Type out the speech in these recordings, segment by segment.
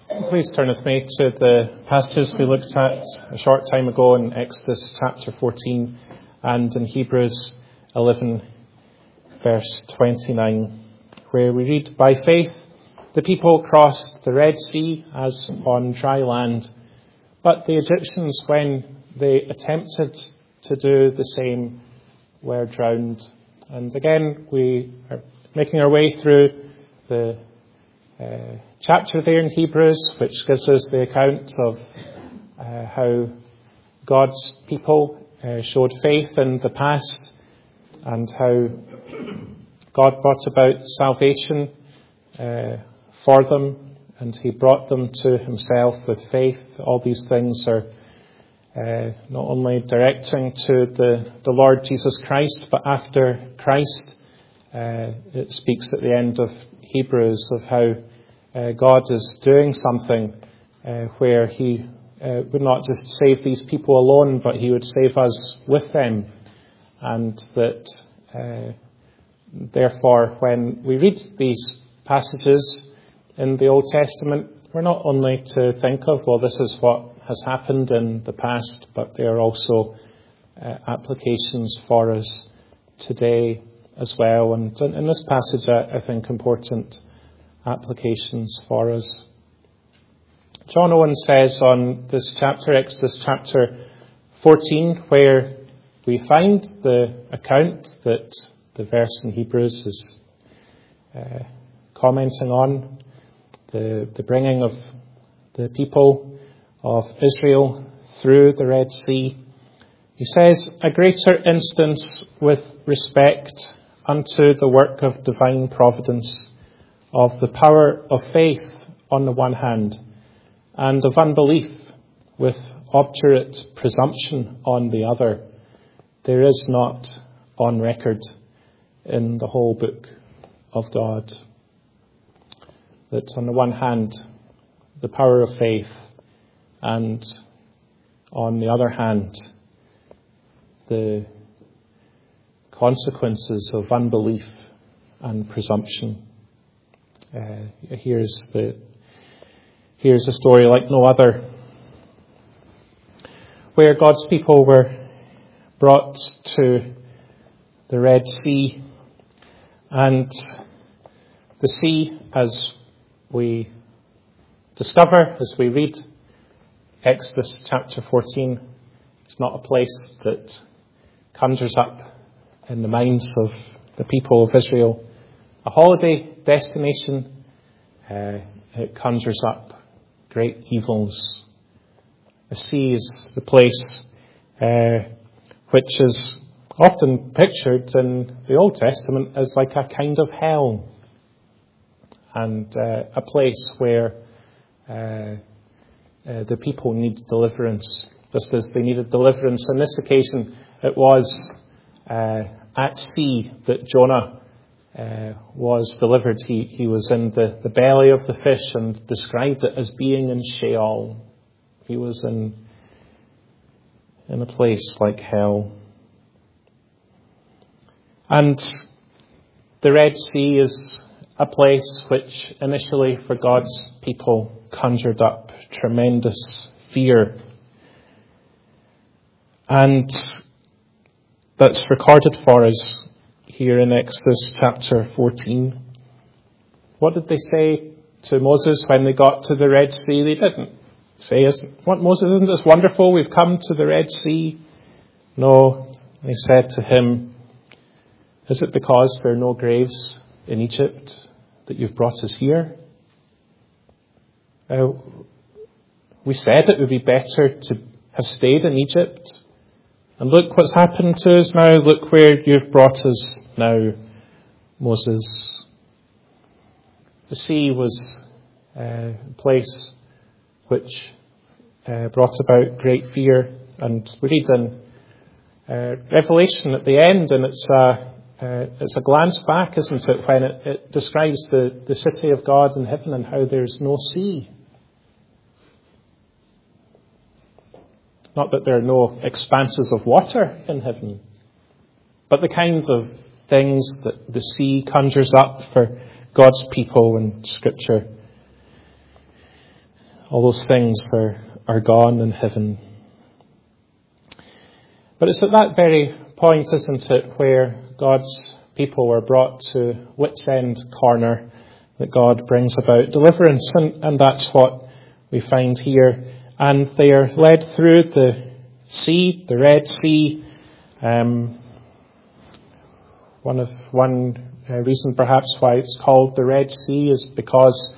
Please turn with me to the passages we looked at a short time ago in Exodus chapter 14 and in Hebrews 11 verse 29, where we read, "By faith the people crossed the Red Sea as on dry land, but the Egyptians, when they attempted to do the same, were drowned." And again, we are making our way through the chapter there in Hebrews, which gives us the account of how God's people showed faith in the past and how God brought about salvation for them, and He brought them to Himself with faith. All these things are not only directing to the Lord Jesus Christ, but after Christ, it speaks at the end of Hebrews of how God is doing something where He would not just save these people alone, but He would save us with them. And that therefore, when we read these passages in the Old Testament, we're not only to think of, well, this is what has happened in the past, but they are also applications for us today as well. And in this passage, I think important applications for us. John Owen says on this chapter, Exodus chapter 14, where we find the account that the verse in Hebrews is commenting on, the bringing of the people of Israel through the Red Sea. He says, "A greater instance with respect unto the work of divine providence, of the power of faith on the one hand, and of unbelief with obdurate presumption on the other, there is not on record in the whole book of God." That on the one hand, the power of faith, and on the other hand, the consequences of unbelief and presumption. Here's a story like no other, where God's people were brought to the Red Sea, and the sea, as we discover as we read Exodus chapter 14, it's not a place that conjures up in the minds of the people of Israel a holiday destination. It conjures up great evils. The sea is the place which is often pictured in the Old Testament as like a kind of hell, and a place where the people need deliverance, just as they needed deliverance. On this occasion, it was at sea that Jonah was delivered. He was in the belly of the fish and described it as being in Sheol. He was in a place like hell. And the Red Sea is a place which initially for God's people conjured up tremendous fear. And that's recorded for us here in Exodus chapter 14. What did they say to Moses when they got to the Red Sea? They didn't say, "Moses, isn't this wonderful? We've come to the Red Sea." No, they said to him, "Is it because there are no graves in Egypt that you've brought us here? We said it would be better to have stayed in Egypt. And look what's happened to us now. Look where you've brought us now, Moses." The sea was a place which brought about great fear. And we read in Revelation at the end, and it's a glance back, isn't it, when it describes the city of God in heaven and how there's no sea. Not that there are no expanses of water in heaven, but the kinds of things that the sea conjures up for God's people in Scripture All those things are gone in heaven. But it's at that very point, isn't it, where God's people are brought to wit's end corner, that God brings about deliverance. And that's what we find here. And they are led through the sea, the Red Sea. One reason perhaps why it's called the Red Sea is because,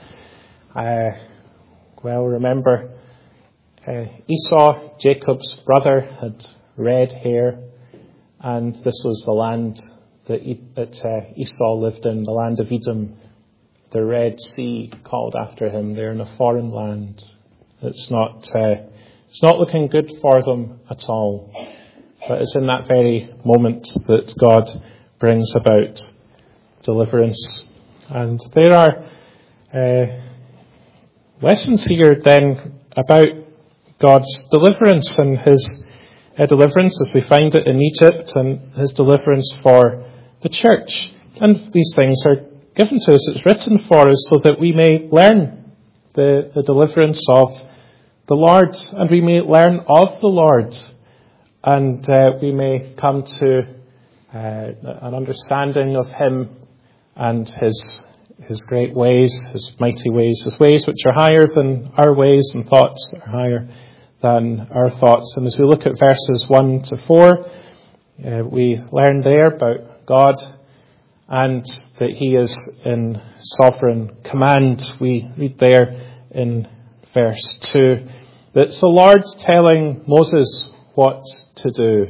remember, Esau, Jacob's brother, had red hair, and this was the land that Esau lived in, the land of Edom. The Red Sea called after him. They're in a foreign land. It's not looking good for them at all. But it's in that very moment that God brings about deliverance. And there are lessons here then about God's deliverance and his deliverance as we find it in Egypt, and his deliverance for the church. And these things are given to us, it's written for us so that we may learn the deliverance of the Lord, and we may learn of the Lord, and we may come to an understanding of him and his great ways, his mighty ways, his ways which are higher than our ways, and thoughts that are higher than our thoughts. And as we look at verses 1 to 4, we learn there about God and that he is in sovereign command. We read there in verse 2 that it's the Lord telling Moses what to do.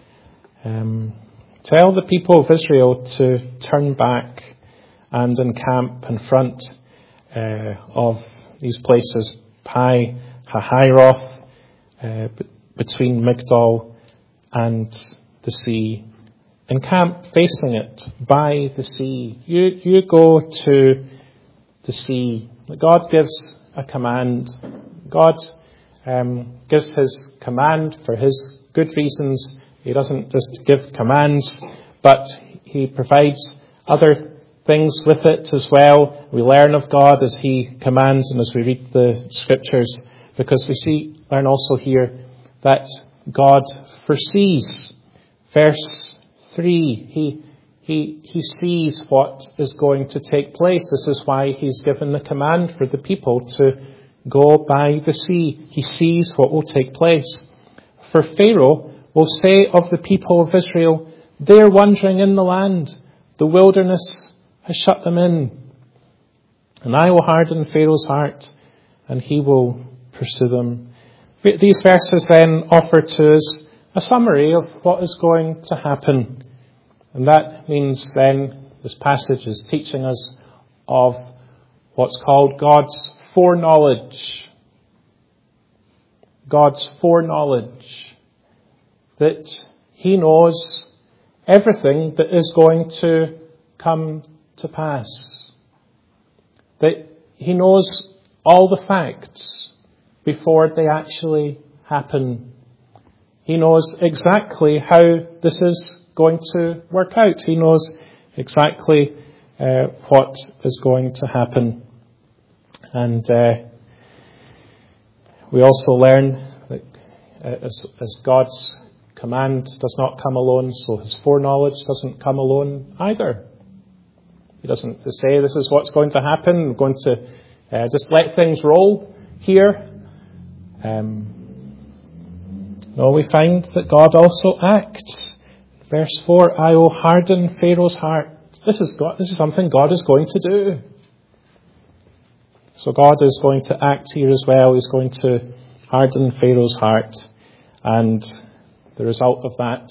Tell the people of Israel to turn back and encamp in front of these places, Pi Hahiroth, between Migdol and the sea. Encamp facing it, by the sea. You go to the sea. God gives a command. God gives his command for his good reasons. He doesn't just give commands, but he provides other things with it as well. We learn of God as he commands and as we read the scriptures, because we learn also here that God foresees. Verse 3, he sees what is going to take place. This is why he's given the command for the people to go by the sea. He sees what will take place. For Pharaoh will say of the people of Israel, they're wandering in the land. The wilderness has shut them in. And I will harden Pharaoh's heart, and he will pursue them. These verses then offer to us a summary of what is going to happen. And that means then this passage is teaching us of what's called God's foreknowledge. God's foreknowledge. That he knows everything that is going to come to pass. That he knows all the facts before they actually happen. He knows exactly how this is going to work out. He knows exactly what is going to happen. And we also learn that as God's command does not come alone, so his foreknowledge doesn't come alone either. He doesn't say this is what's going to happen. I'm going to just let things roll here. No, we find that God also acts. Verse 4, I will harden Pharaoh's heart. This is something God is going to do. So God is going to act here as well. He's going to harden Pharaoh's heart. And the result of that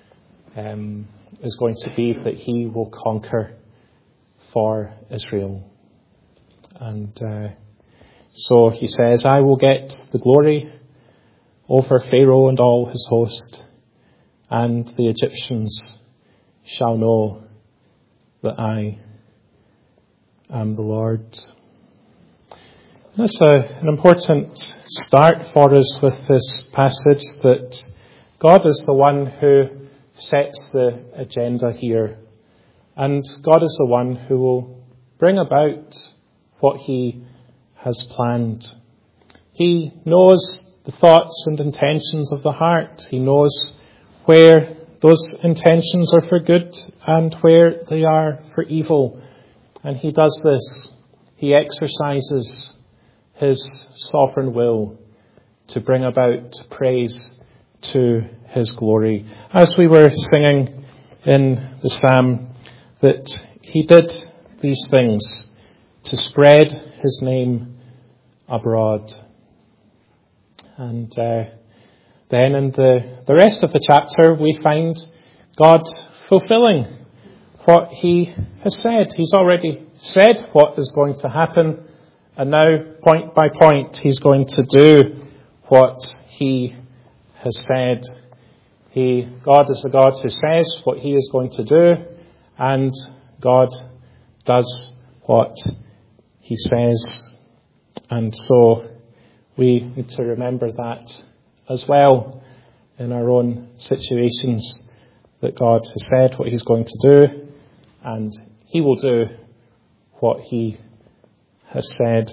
is going to be that he will conquer for Israel. And so he says, I will get the glory over Pharaoh and all his host, and the Egyptians shall know that I am the Lord. That's an important start for us with this passage, that God is the one who sets the agenda here. And God is the one who will bring about what he has planned. He knows the thoughts and intentions of the heart. He knows where those intentions are for good and where they are for evil. And he does this. He exercises his sovereign will to bring about praise to his glory. As we were singing in the psalm, that he did these things to spread his name abroad. And then in the rest of the chapter, we find God fulfilling what he has said. He's already said what is going to happen, and now, point by point, he's going to do what he has said. God is the God who says what he is going to do, and God does what he says. And so we need to remember that as well in our own situations, that God has said what he's going to do, and he will do what he has said.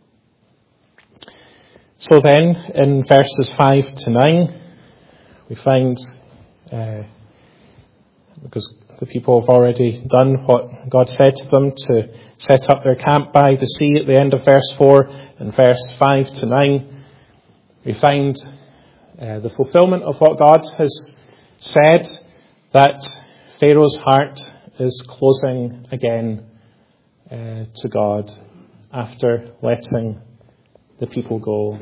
So then, in verses 5 to 9, we find, because the people have already done what God said to them, to set up their camp by the sea at the end of verse 4, and verse 5 to 9, we find the fulfillment of what God has said, that Pharaoh's heart is closing again to God after letting the people go.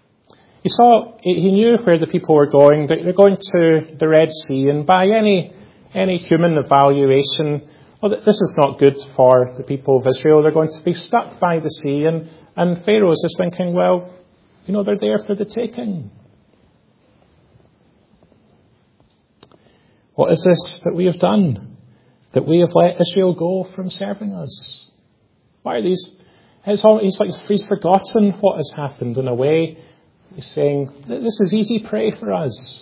He knew where the people were going. They're going to the Red Sea, and by any human evaluation, this is not good for the people of Israel. They're going to be stuck by the sea, and Pharaoh is just thinking, well, they're there for the taking. What is this that we have done? That we have let Israel go from serving us? Why are these? He's forgotten what has happened in a way. He's saying, this is easy prey for us.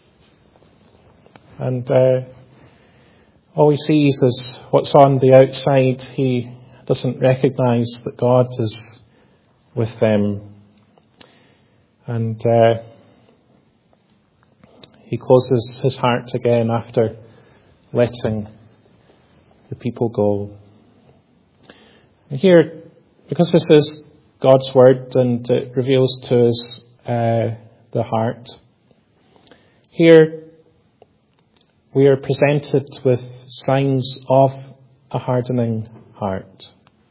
And all he sees is what's on the outside. He doesn't recognize that God is with them. And he closes his heart again after letting the people go. And here, because this is God's word and it reveals to us the heart, here we are presented with signs of a hardening heart.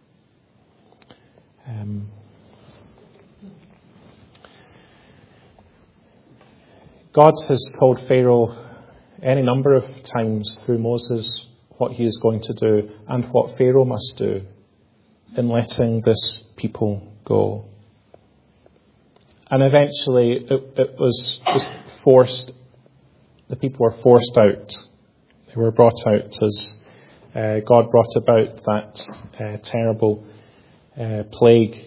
God has told Pharaoh any number of times through Moses what he is going to do and what Pharaoh must do in letting this people go. And eventually it was forced. The people were forced out. They were brought out as God brought about that terrible plague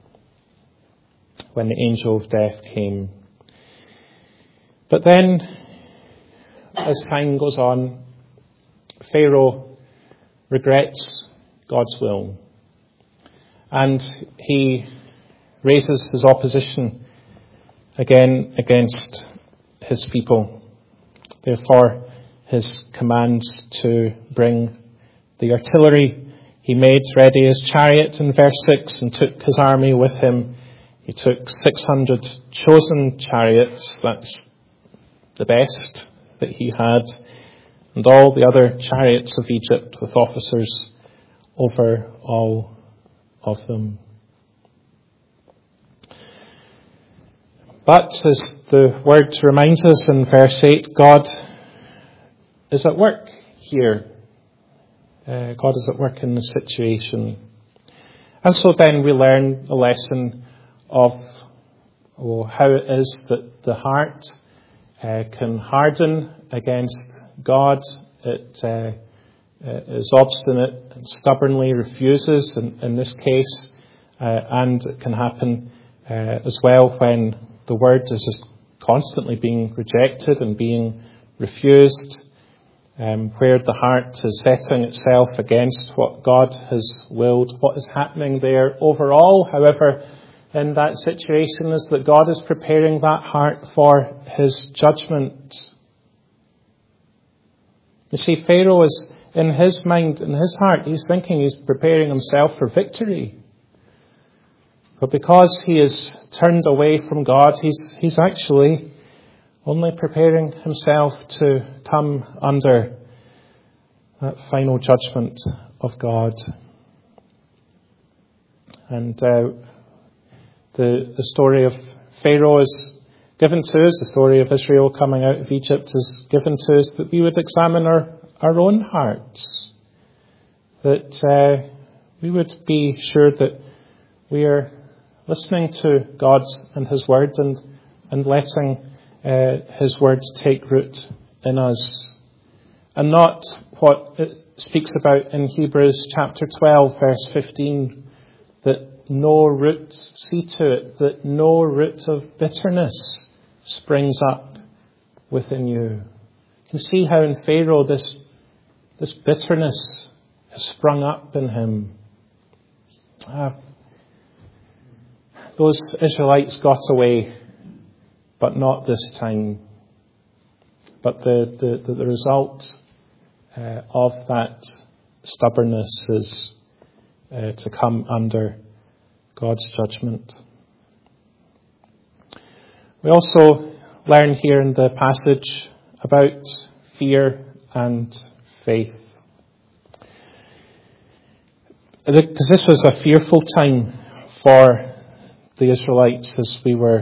when the angel of death came. But then, as time goes on, Pharaoh regrets God's will. And he raises his opposition again against his people. Therefore, his commands to bring the artillery. He made ready his chariot in verse 6 and took his army with him. He took 600 chosen chariots, that's the best that he had, and all the other chariots of Egypt with officers over all of them. But as the word reminds us in verse 8, God is at work here. God is at work in the situation. And so then we learn a lesson of how it is that the heart can harden against God. It is obstinate and stubbornly refuses in this case, and it can happen as well when the word is just constantly being rejected and being refused, where the heart is setting itself against what God has willed, what is happening there overall. However, in that situation is that God is preparing that heart for his judgment. You see, Pharaoh is, in his mind, in his heart, he's thinking he's preparing himself for victory. But because he is turned away from God, he's actually only preparing himself to come under that final judgment of God. And the story of Pharaoh is given to us, the story of Israel coming out of Egypt is given to us that we would examine our own hearts, that we would be sure that we are listening to God and his word and letting his words take root in us. And not what it speaks about in Hebrews chapter 12, verse 15, that no root, see to it, that no root of bitterness springs up within you. You can see how in Pharaoh this bitterness has sprung up in him. Those Israelites got away, but not this time. But the result of that stubbornness is to come under God's judgment. We also learn here in the passage about fear and faith. Because this was a fearful time for the Israelites, as we were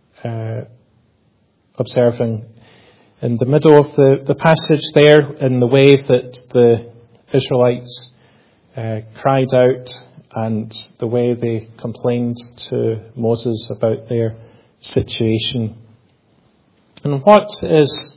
observing in the middle of the passage there, in the way that the Israelites cried out and the way they complained to Moses about their situation. And what is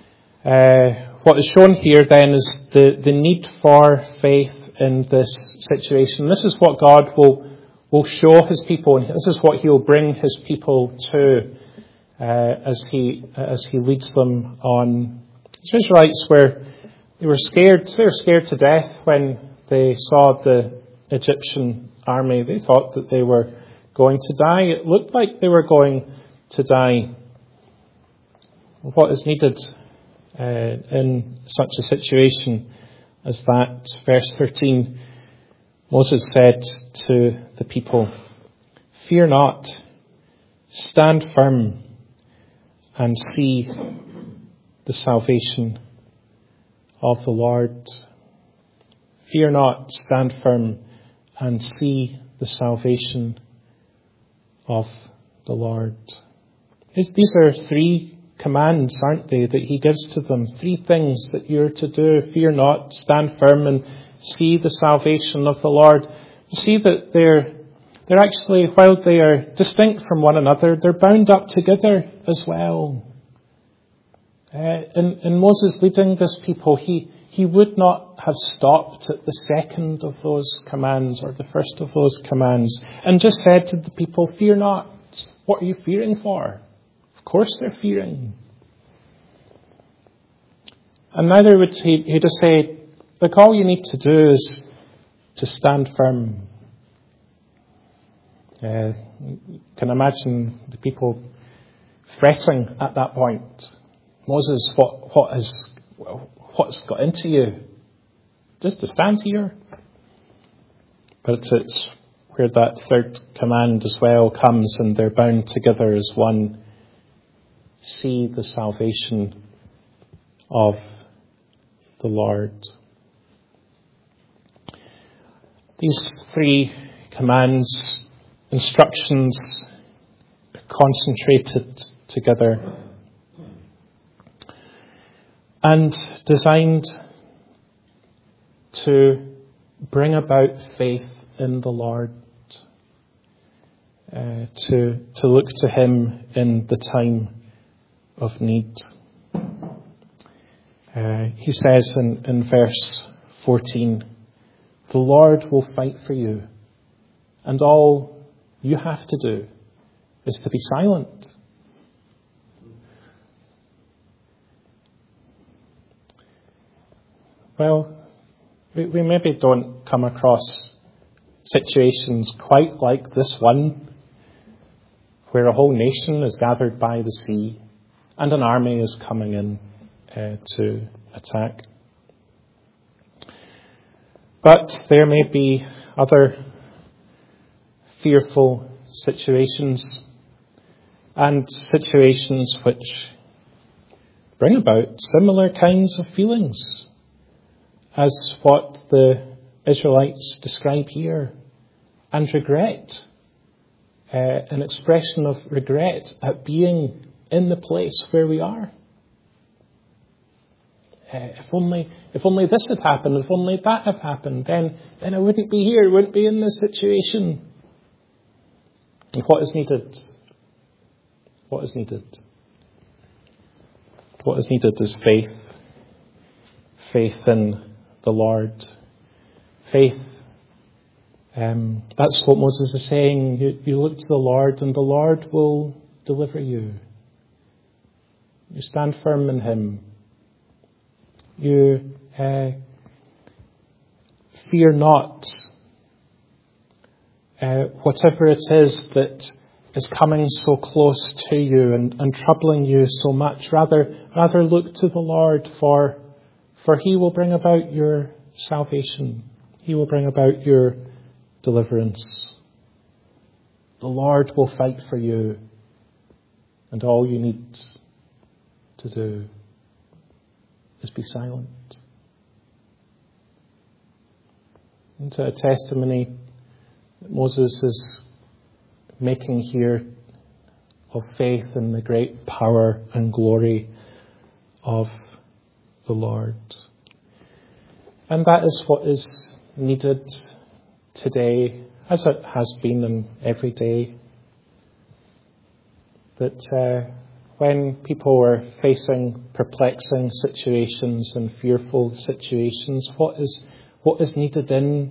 shown here then is the need for faith in this situation. This is what God will show his people, and this is what he will bring his people to as he leads them on. The Israelites were scared. They were scared to death when they saw the Egyptian army. They thought that they were going to die. It looked like they were going to die. What is needed in such a situation as that? Verse 13, Moses said to the people, "Fear not, stand firm and see the salvation of the Lord." Fear not, stand firm and see the salvation of the Lord. These are three commands, aren't they, that he gives to them? Three things that you're to do. Fear not, stand firm and see the salvation of the Lord. You see that they're actually, while they are distinct from one another, they're bound up together as well. In Moses leading this people, he would not have stopped at the second of those commands or the first of those commands and just said to the people, "Fear not." What are you fearing for? Of course they're fearing. And neither would he just say, look, all you need to do is to stand firm. You can imagine the people fretting at that point. Moses, what's got into you? Just to stand here? But it's where that third command as well comes, and they're bound together as one. See the salvation of the Lord. These three commands, instructions, are concentrated together and designed to bring about faith in the Lord, to look to him in the time of need. He says in verse 14, "The Lord will fight for you, and all you have to do is to be silent." Well, we maybe don't come across situations quite like this one where a whole nation is gathered by the sea and an army is coming in to attack. But there may be other fearful situations, and situations which bring about similar kinds of feelings as what the Israelites describe here, and regret, an expression of regret at being in the place where we are. If only this had happened, if only that had happened, then I wouldn't be here, wouldn't be in this situation. And what is needed? What is needed? What is needed is faith. Faith in the Lord. Faith. That's what Moses is saying. You look to the Lord and the Lord will deliver you. You stand firm in Him. You fear not whatever it is that is coming so close to you and troubling you so much. Rather look to the Lord, for He will bring about your salvation. He will bring about your deliverance. The Lord will fight for you, and all you need to do is be silent. Into a testimony that Moses is making here of faith in the great power and glory of the Lord. And that is what is needed today, as it has been in every day. That when people are facing perplexing situations and fearful situations, what is needed in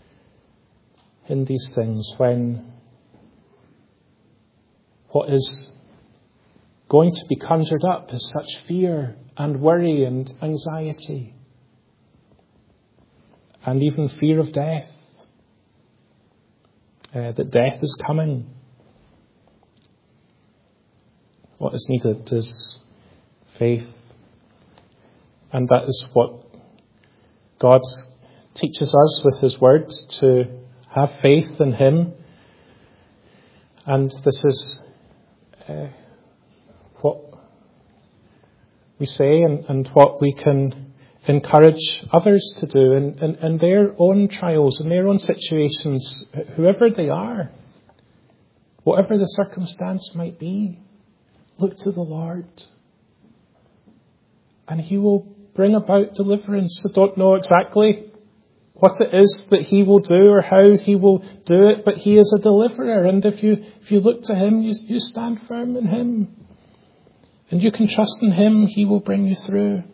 these things, when what is going to be conjured up is such fear and worry and anxiety, and even fear of death, that death is coming. What is needed is faith. And that is what God teaches us with His Word, to have faith in Him. And this is what we say and what we can encourage others to do in their own trials, in their own situations, whoever they are, whatever the circumstance might be. Look to the Lord, and He will bring about deliverance. I don't know exactly what it is that He will do or how He will do it, but He is a deliverer, and if you look to Him, you stand firm in Him, and you can trust in Him. He will bring you through.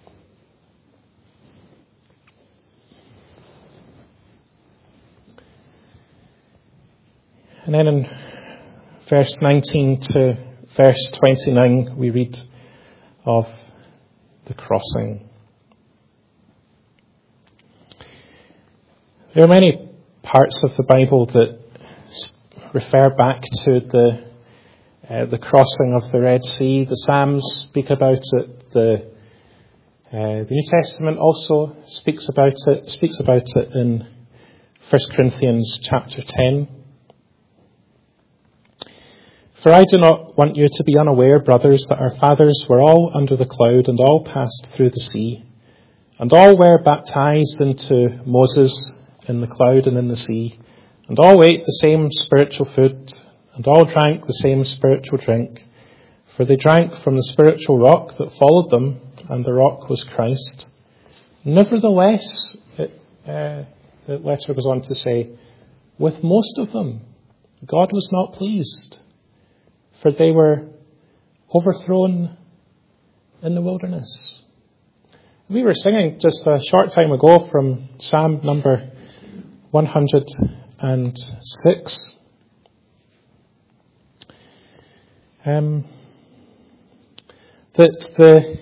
And then in verse 19 to verse 29, we read of the crossing. There are many parts of the Bible that refer back to the crossing of the Red Sea. The Psalms speak about it. The New Testament also speaks about it in 1 Corinthians chapter 10. For I do not want you to be unaware, brothers, that our fathers were all under the cloud and all passed through the sea, and all were baptized into Moses in the cloud and in the sea, and all ate the same spiritual food, and all drank the same spiritual drink, for they drank from the spiritual rock that followed them, and the rock was Christ. Nevertheless, the letter goes on to say, with most of them God was not pleased, for they were overthrown in the wilderness. We were singing just a short time ago from Psalm number 106. That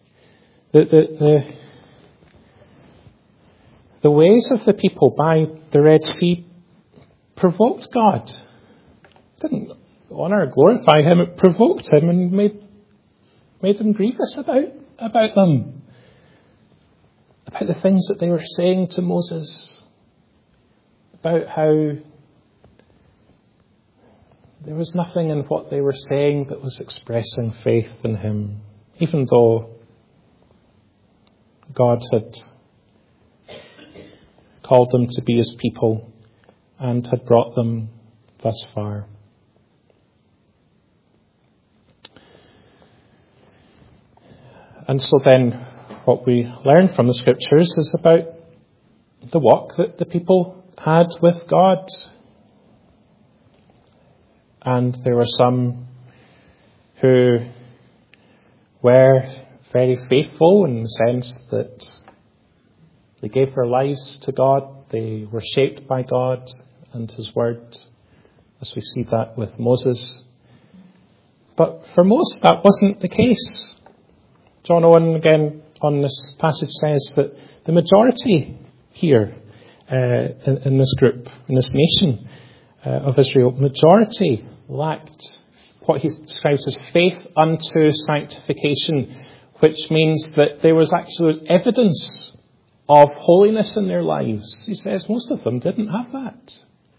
the ways of the people by the Red Sea provoked God. Didn't honour, glorify him. It provoked him and made him grievous about them. About the things that they were saying to Moses. About how there was nothing in what they were saying that was expressing faith in him. Even though God had called them to be his people and had brought them thus far. And so then what we learn from the scriptures is about the walk that the people had with God. And there were some who were very faithful in the sense that they gave their lives to God. They were shaped by God and his word, as we see that with Moses. But for most, that wasn't the case. John Owen, again, on this passage says that the majority here in this group, in this nation of Israel, majority lacked what he describes as faith unto sanctification, which means that there was actual evidence of holiness in their lives. He says most of them didn't have that.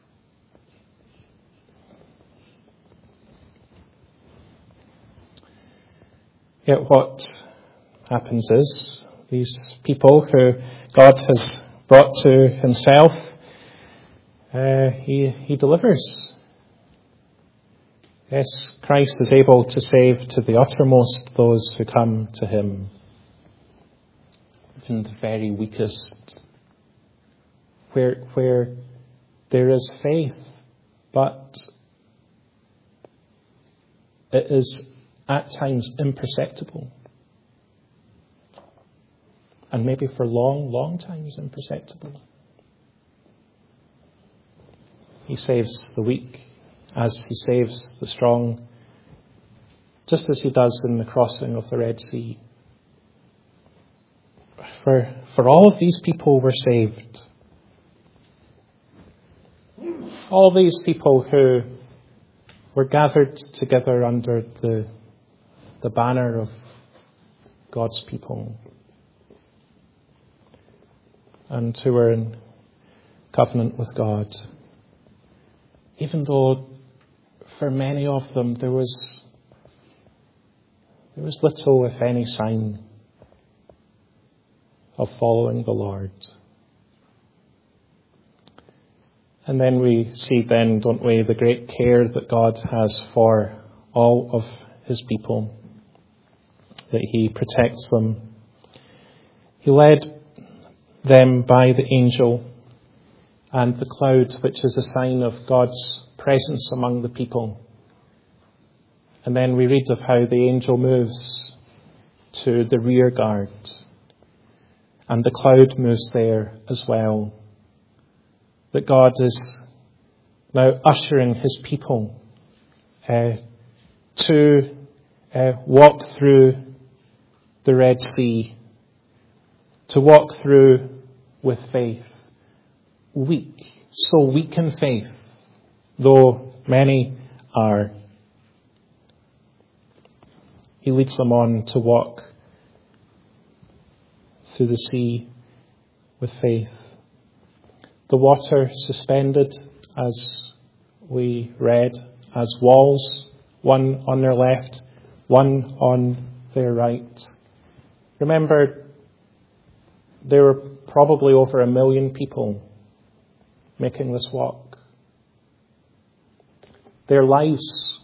Yet what happens is these people who God has brought to himself, he delivers. Yes, Christ is able to save to the uttermost those who come to him, even the very weakest, where there is faith, but it is at times imperceptible. And maybe for long times imperceptible. He saves the weak as he saves the strong, just as he does in the crossing of the Red Sea. For all of these people were saved. All these people who were gathered together under the banner of God's people, and who were in covenant with God. Even though for many of them there was little, if any, sign of following the Lord. And then we see then, don't we, the great care that God has for all of his people, that he protects them. He led them by the angel and the cloud, which is a sign of God's presence among the people. And then we read of how the angel moves to the rear guard, and the cloud moves there as well. That God is now ushering his people to walk through the Red Sea, to walk through with faith. Weak, so weak in faith, though many are. He leads them on to walk through the sea with faith. The water suspended, as we read, as walls, one on their left, one on their right. Remember, there were probably over 1 million people making this walk. Their lives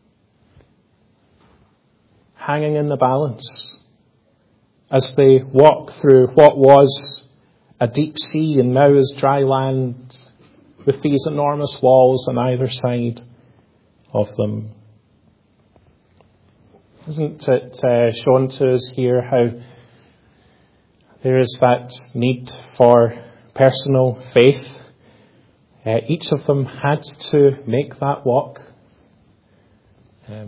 hanging in the balance as they walk through what was a deep sea and now is dry land, with these enormous walls on either side of them. Isn't it shown to us here how there is that need for personal faith? Each of them had to make that walk. At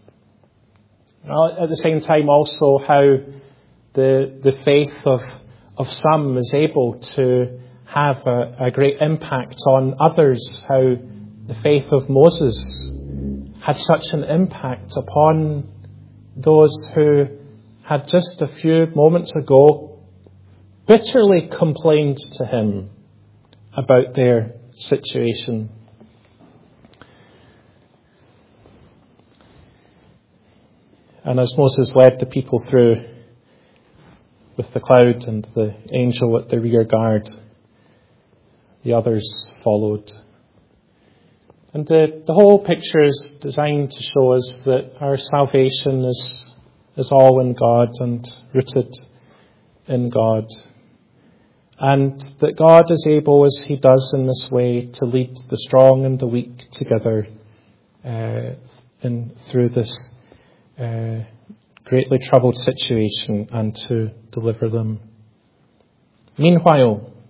the same time also how the faith of some is able to have a great impact on others. How the faith of Moses had such an impact upon those who had just a few moments ago bitterly complained to him about their situation. And as Moses led the people through with the cloud and the angel at the rear guard, the others followed. And the whole picture is designed to show us that our salvation is all in God and rooted in God. And that God is able, as he does in this way, to lead the strong and the weak together through this greatly troubled situation and to deliver them. Meanwhile,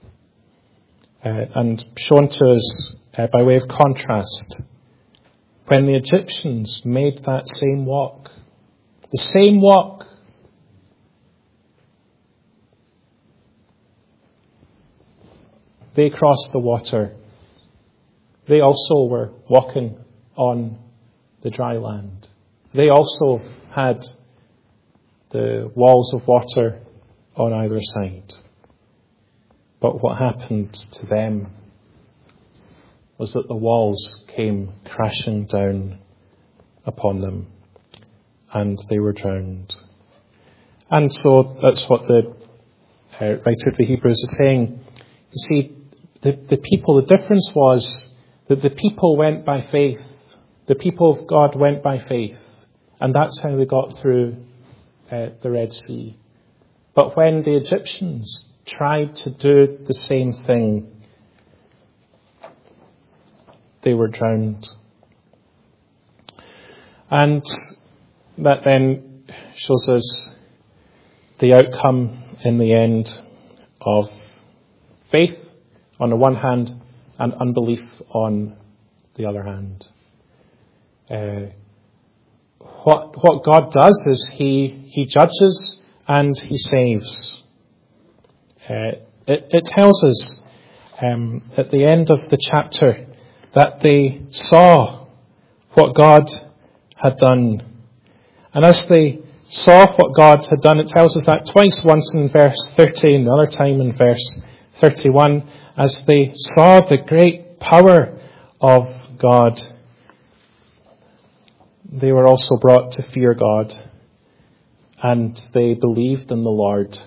and shown to us by way of contrast, when the Egyptians made that same walk, the same walk, they crossed the water. They also were walking on the dry land. They also had the walls of water on either side. But what happened to them was that the walls came crashing down upon them and they were drowned. And so that's what the writer of the Hebrews is saying. You see, the people, the difference was that the people went by faith. The people of God went by faith. And that's how they got through the Red Sea. But when the Egyptians tried to do the same thing, they were drowned. And that then shows us the outcome in the end of faith on the one hand and unbelief on the other hand. What God does is He judges and He saves. It tells us at the end of the chapter that they saw what God had done. And as they saw what God had done, it tells us that twice, once in verse 30 and the other time in verse 31, as they saw the great power of God, they were also brought to fear God, and they believed in the Lord.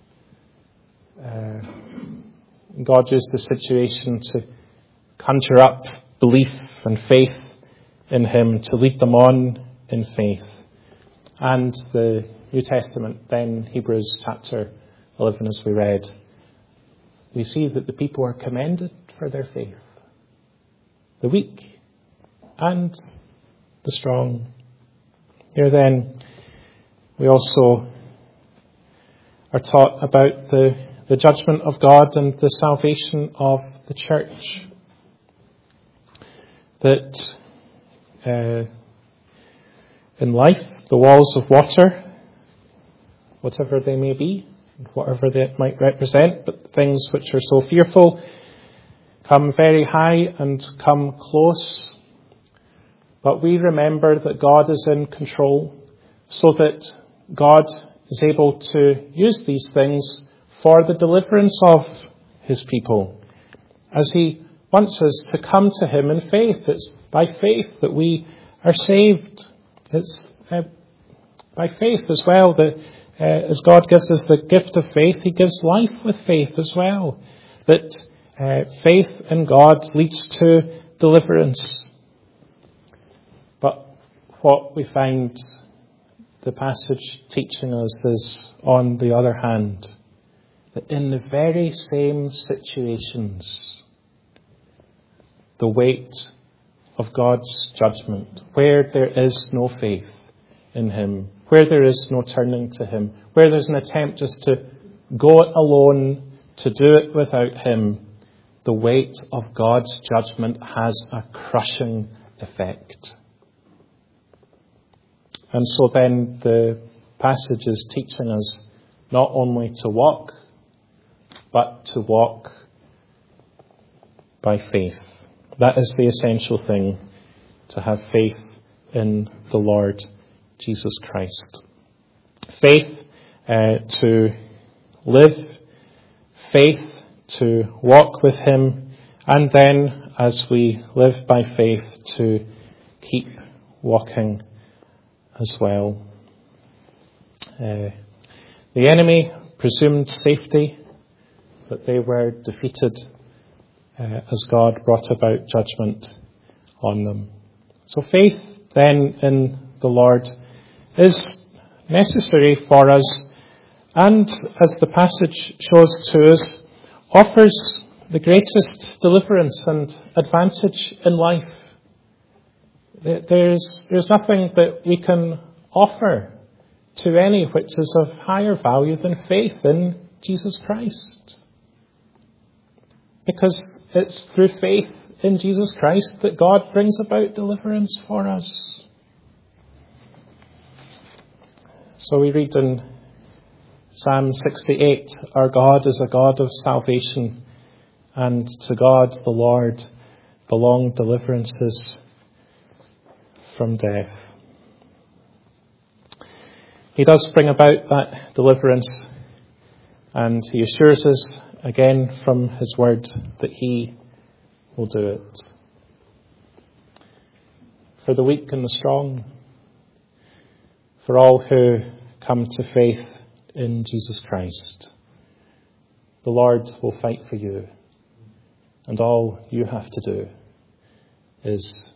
God used the situation to conjure up belief and faith in Him, to lead them on in faith. And the New Testament, then Hebrews chapter 11, as we read, we see that the people are commended for their faith. The weak and the strong. Here then, we also are taught about the judgment of God and the salvation of the church. That in life, the walls of water, whatever they may be, whatever they might represent, but things which are so fearful, come very high and come close. But we remember that God is in control, so that God is able to use these things for the deliverance of His people, as He wants us to come to Him in faith. It's by faith that we are saved. It's by faith as well that as God gives us the gift of faith, He gives life with faith as well. That faith in God leads to deliverance. But what we find the passage teaching us is, on the other hand, that in the very same situations, the weight of God's judgment, where there is no faith in Him, where there is no turning to Him, where there's an attempt just to go it alone, to do it without Him, the weight of God's judgment has a crushing effect. And so then the passage is teaching us not only to walk, but to walk by faith. That is the essential thing, to have faith in the Lord Jesus Christ. Faith to live, faith to walk with him, and then as we live by faith to keep walking as well. The enemy presumed safety, but they were defeated as God brought about judgment on them. So faith then in the Lord is necessary for us, and as the passage shows to us, offers the greatest deliverance and advantage in life. There's nothing that we can offer to any which is of higher value than faith in Jesus Christ. Because it's through faith in Jesus Christ that God brings about deliverance for us. So we read in Psalm 68, our God is a God of salvation, and to God the Lord belong deliverances from death. He does bring about that deliverance, and he assures us again from his word that he will do it. For the weak and the strong, for all who come to faith in Jesus Christ, the Lord will fight for you, and all you have to do is